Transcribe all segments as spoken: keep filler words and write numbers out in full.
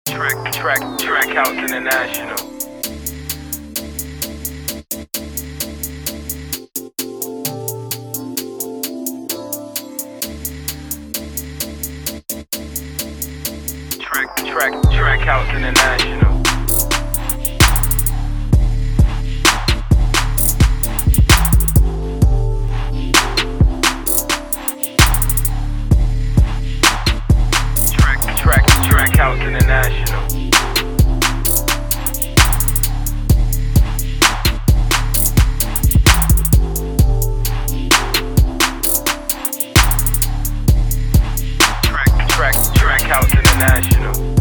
Track, track, track house international. Track, track, track house international. Track, track, track house international. Track, track, track house international.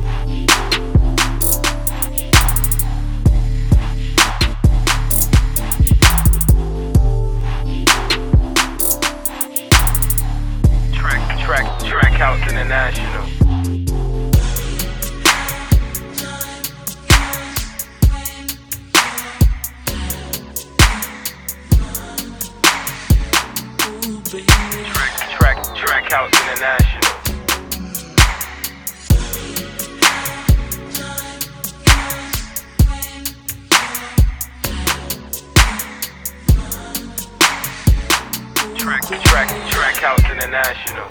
Track, track, track house international. Track, track, track house international. Track, track, track house international.